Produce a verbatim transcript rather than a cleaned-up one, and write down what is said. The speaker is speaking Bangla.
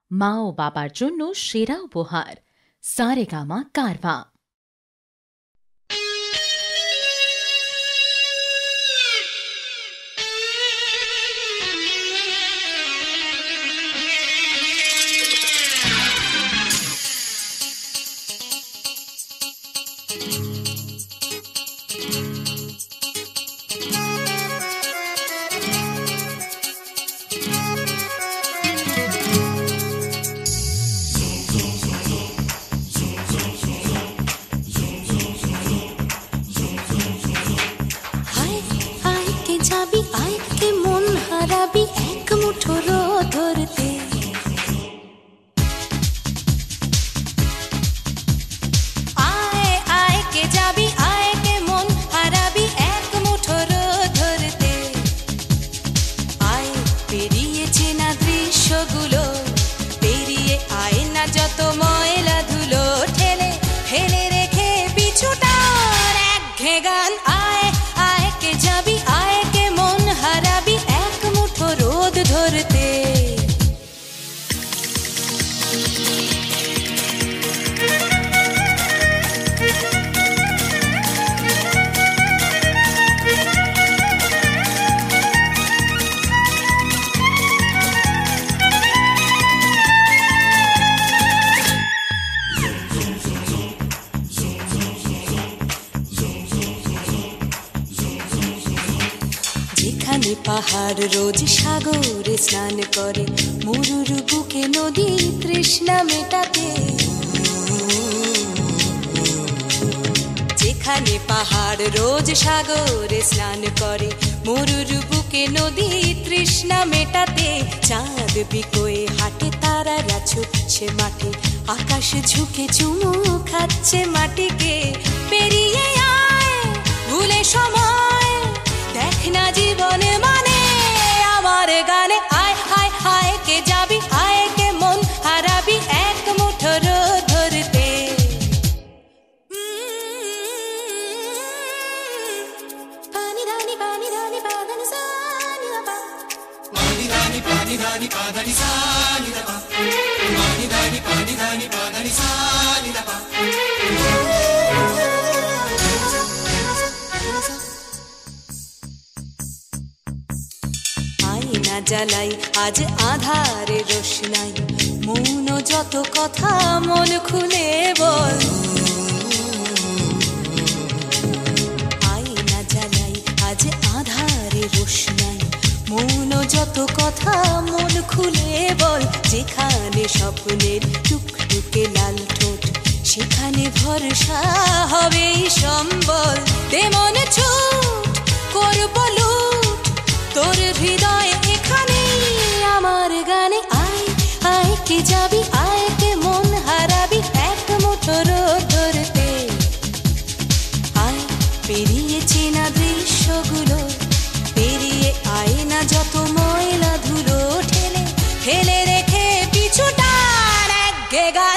মা ও বাবার জন্য সেরা উপহার সারেগামা কারভা। যাবি আয় কে মন হারাবি এক মুঠো রোদ ধরতে, আয় আয় কে যাবি আয় কে মন হারাবি এক মুঠো রোদ ধরতে, আয় পেরিয়ে চেনা দৃশ্যগুলো পেরিয়ে আয় না যত ময়লা ধুলো ঠেলে ফেলে রেখে পিছুটার একঘে গান, আয় আয় কে যাবি আয় কে মন হারাবি এক মুঠো রোদ ধরতে। যেখানে পাহাড় রোজ সাগরে স্নান করে, মরুর বুকে নদী তৃষ্ণা মেটাতে, যেখানে পাহাড় রোজ সাগরে স্নান করে, মরুর বুকে নদী তৃষ্ণা মেটাতে, চাঁদ বিকোয়ে হাটে তারারা ছুটছে মাঠে, আকাশ ঝুঁকে চুমু খাচ্ছে মাটিকে, পেরিয়ে আয় ভুলে সময় দেখ না জীবনে মানে আমার গানে, আয় আয় আয় কে যাবি আয় কে মন হারাবি এক মুঠো রোদ ধরতে। পানি ধানি পানি ধানি পাদানি সানি দা পা, পানি ধানি পানি ধানি পাদানি সানি দা পা, পানি ধানি পানি ধানি পাদানি সানি দা পা। আয়না জ্বালাই আজ আধারে রোশনাই, মৌন যত কথা মন খুলে বল, আয়না জ্বালাই আজ আধারে রোশনাই, মৌন যত কথা মন খুলে বল, যেখানে স্বপ্নের টুকটুকে লাল ঠোঁট সেখানে ভরসা হবে সম্বল, তেমন ছুট করব লুট তোর হৃদয় এখানে আমার গানে, আয় আয় কে যাবি আয় কে মন হারাবি এক মুঠো রোদ ধরতে, আয় পেরিয়ে চেনা দৃশ্যগুলো পেরিয়ে আয় না যত ময়লা ধুলো ঠেলে ফেলে রেখে পিছুটার একঘে গান।